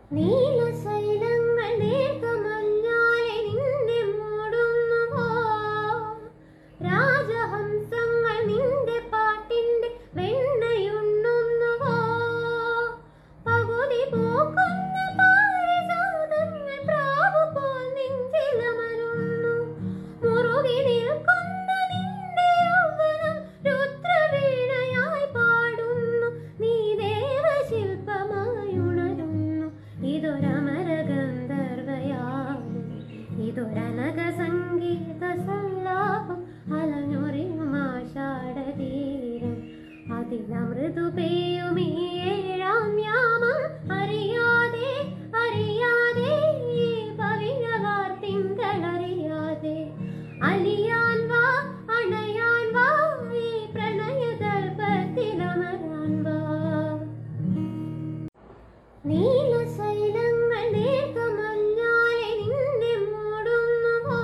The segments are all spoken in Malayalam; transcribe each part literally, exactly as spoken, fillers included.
നീലശൈലങ്ങൾ നേർത്തമഞ്ഞാലെ നിന്നെ മൂടുന്നുവോ? രാജഹംസങ്ങൾ നിന്റെ പാട്ടിന്റെ വെണ്ണയുണ്ണുന്നുവോ? പകുതി പൂക്കുന്ന പാരിജാതങ്ങൾ പ്രാവുപോൽ നെഞ്ചിലമരുന്നു. മുറുകി നിൽക്കുന്ന നിന്റെ യൗവനം രുദ്രവീണയായി പാടുന്നു. നീ ദേവശില്പമായി ഉണരുന്നു. ഇതൊരമര ഗന്ധർവയാകും, ഇതൊരനഘ സംഗീത സല്ലാപം. അലഞ്ഞൊറിയും ആഷാഢതീരം, അതിലമൃദു പെയ്യും ഈ ഏഴാം യാമം. അറിയാതെ അറിയാതെ ഈ പവിഴവാർ തിങ്കളറിയാതെ അലിയാൻ വാ, അണയാൻ വാ, ഈ പ്രണയദർപ്പത്തിലമരാൻ വാ. നീലശൈലങ്ങൾ നേർത്തമഞ്ഞാലെ നിന്നെ മൂടുന്നുവോ?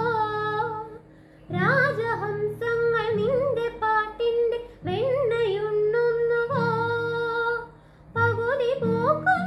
രാജഹംസങ്ങൾ നിന്റെ പാട്ടിന്റെ വെണ്ണയുണ്ണുന്നുവോ? പകുതി പൂക്കുന്ന